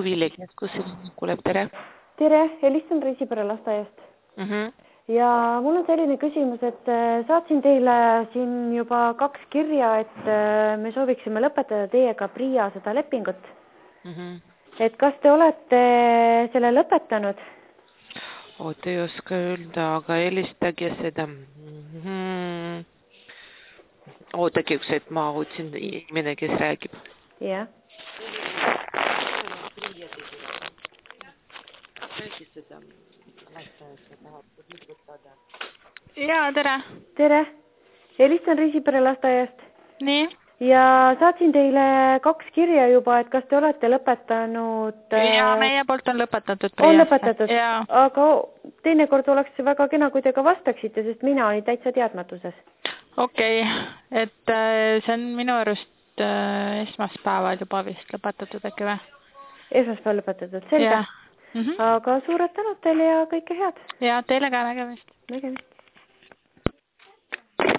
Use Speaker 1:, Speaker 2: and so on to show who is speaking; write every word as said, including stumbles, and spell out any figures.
Speaker 1: Puuviljakeskus kuuleb, tere.
Speaker 2: Tere, helistan Riisipere lasteaiast.
Speaker 1: Mm -hmm.
Speaker 2: Ja mul on selline küsimus, et saatsin teile siin juba kaks kirja, et me sooviksime lõpetada teiega Priia seda lepingut.
Speaker 1: Mm -hmm.
Speaker 2: Et kas te olete selle lõpetanud?
Speaker 1: Oot, ei oska öelda, aga helistage seda. Mm -hmm. Ootagi üks, et ma otsin inimene, kes räägib.
Speaker 2: Jah.
Speaker 3: Jaa, tere.
Speaker 2: Tere, helistan Riisipere lasteaiast.
Speaker 3: Nii.
Speaker 2: Ja saatsin teile kaks kirja juba, et kas te olete lõpetanud...
Speaker 3: Ja meie poolt on lõpetatud.
Speaker 2: On lõpetatud,
Speaker 3: ja.
Speaker 2: Aga teinekord oleks väga kena, kui te ka vastaksite, sest mina olin täitsa teadmatuses.
Speaker 3: Okei, okay. Et see on minu arust esmaspäeval juba vist lõpetatud äkki või?
Speaker 2: Esmaspäeval lõpetatud, selge.
Speaker 3: Mm -hmm.
Speaker 2: Aga suured tänud teile ja kõike head.
Speaker 3: Ja teile ka nägemist.
Speaker 2: Nägemist.